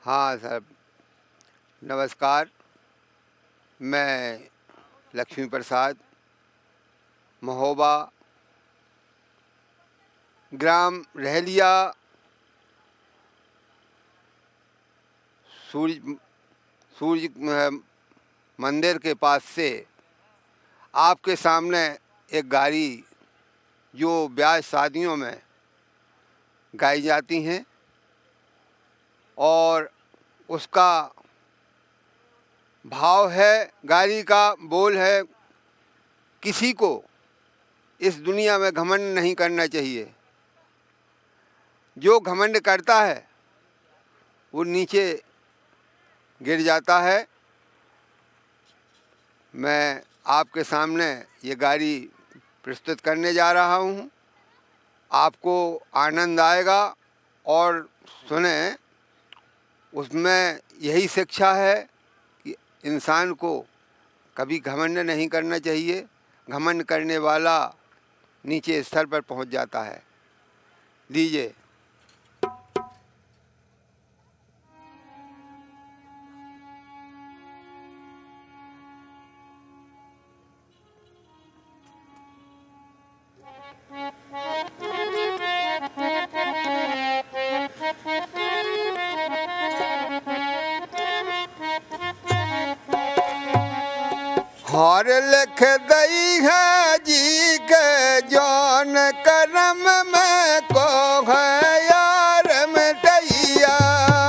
हाँ सर, नमस्कार। मैं लक्ष्मी प्रसाद, महोबा, ग्राम रहलिया, सूर्य मंदिर के पास से आपके सामने एक गाड़ी जो ब्याह शादियों में गाई जाती हैं और उसका भाव है, गाड़ी का बोल है, किसी को इस दुनिया में घमंड नहीं करना चाहिए। जो घमंड करता है वो नीचे गिर जाता है। मैं आपके सामने ये गाड़ी प्रस्तुत करने जा रहा हूँ। आपको आनंद आएगा और सुने, उसमें यही शिक्षा है कि इंसान को कभी घमंड नहीं करना चाहिए। घमंड करने वाला नीचे स्तर पर पहुंच जाता है। लीजिए। और लिख दई है जी के जौन करम में को है यार मिटैया।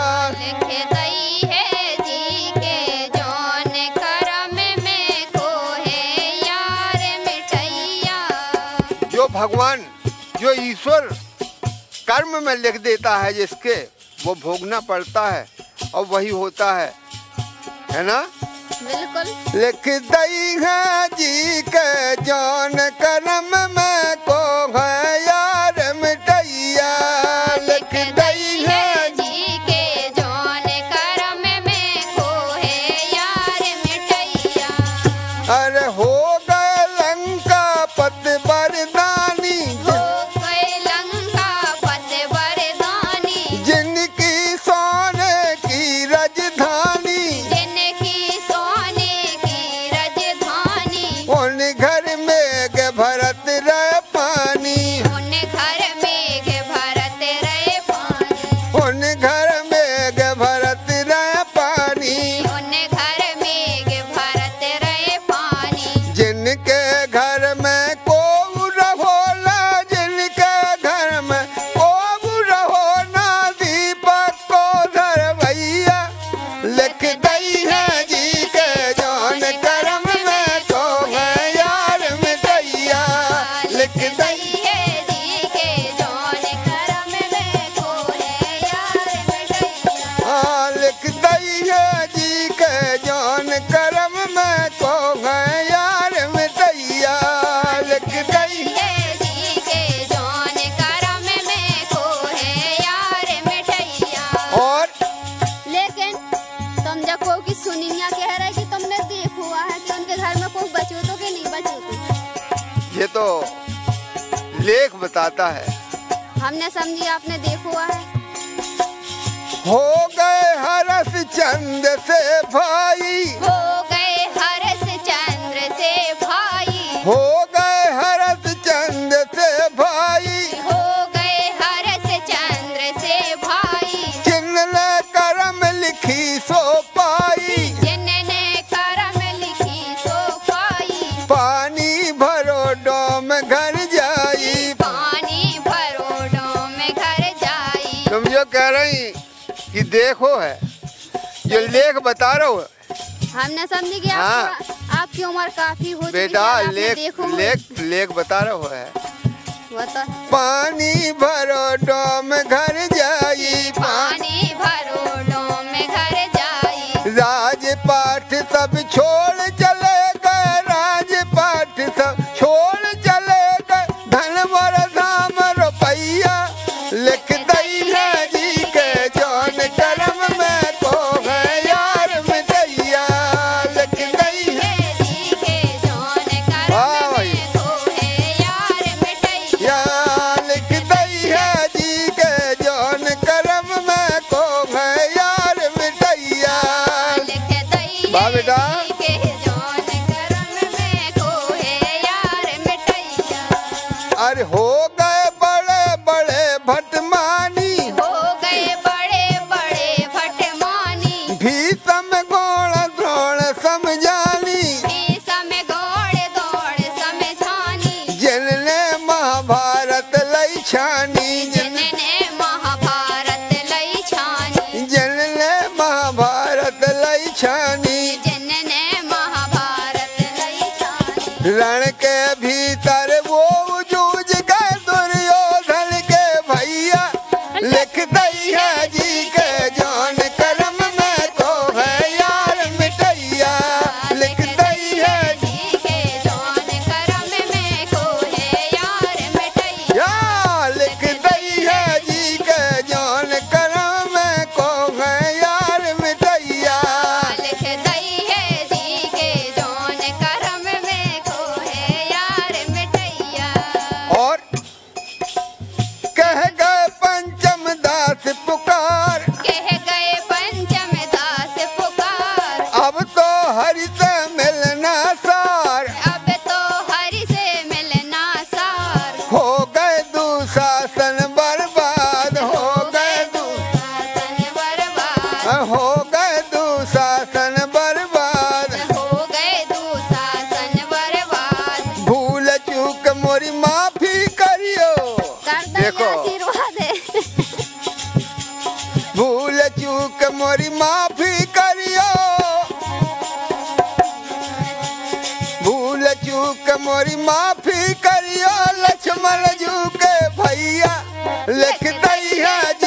लिख दई है जी के जौन करम में को है यार मिटैया। जो भगवान, जो ईश्वर कर्म में लिख देता है जिसके, वो भोगना पड़ता है और वही होता है ना? बिल्कुल। लिख दई है जी के जौन करम में को है यार मिटैया। लिख दई है जी के जौन करम में को है यार मिटैया। अरे हो गए लंका पत बरदानी, हो गए लंका पत बरदानी। जिनकी सोने की राजधानी, जिनकी सोने की राजधानी। उन घर में के भरत रहे पानी, उन घर में के भरत रहे पानी। उन घर में के भरत रहे पानी। उन घर में के भरत रहे पानी। जिनके घर में को रहोला, जिनके घर में को रहो ना दीपक को धरवैया। लिख दई है जी के जौन करम में को है यार मिटैया। लिख दई है जी के जौन करम में को है यार मिटैया। हाँ, लिख दई है जी के जौन करम में को है यार मिटैया। लिख दई है जी के जौन करम में को है यार मिटैया। और लेकिन तुम देखो कि सुनिया कह रहा है कि तुमने देखा हुआ है कि उनके घर में कोई बचे तो कि नहीं बचे तो। ये तो लेख बताता है। हमने समझी आपने देखा हुआ है। हो गए हरस चंद से भाई, हो गए हरस चंद्र से भाई। हो गए हरस चंद से भाई। हो गए हरस चंद्र से भाई। जिनने करम लिखी सो पाई, जिनने करम लिखी सो पाई। पानी भरो डोम घर जाई। पानी भरो डोम घर जाई। तुम जो कह रही कि देखो है, जो लेख बता रहा हूँ हमने समझी कि हाँ। आपकी उम्र काफी हो चुकी बेटा, है, आपने लेख देखा हुआ। लेख लेख बता रहा है। वो तो पानी भरो डोम घर जाई। पानी भरो डोम घर जाई। राजपाट सब छोड़ चले गए, राजपाट सब छोड़ चले गए, धन वर धाम रुपैया। लिख दई है जी के जौन करम में को है यार मिटैया। लिख दई है है जी के जौन हाँ करम भाई। में को है यार मिटैया। या लिख दई है जी के जौन करम में को है हाँ बेटा। जी के जौन करम में खोहे यार मिटैया। अरे हो गए बड़े बड़े भटमानी, हो गए बड़े बड़े भटमानी, भीषम गौड़ द्रोण समझानी, भीषम गौड़ दौड़ समझानी, जिनने महाभारत लई छानी, जिनने महाभारत लई छानी, जिनने महाभारत लई छानी, जिनने महाभारत लई छानी। रण के भीतर वो जूझ गए दुर्योधन के भैया, लिख दई है जी के जौन करम में को है यार मिटैया, लिख दई है जी के जौन करम में खोहे यार मिटैया। या लिख दई है जी के जौन करम में को है यार मिटैया। लिख दई है जी के जौन करम में खोहे यार मिटैया। और कह गए पंचम दास पुकार, कह गए पंचम दास पुकार, अब तो हरि से मिलना सार, अब तो हरि से मिलना सार। हो गए दुशासन बर्बाद, हो गए शासन बर्बाद, हो गए दुशासन बर्बाद, हो गए दुशासन बर्बाद। भूल चूक मोरी माफी करियो, देखो। आशीर्वाद है। भूल चूक मोरी माफी करियो, भूल चूक मोरी माफी करियो, लक्ष्मण जू के भैया लिख दई है जी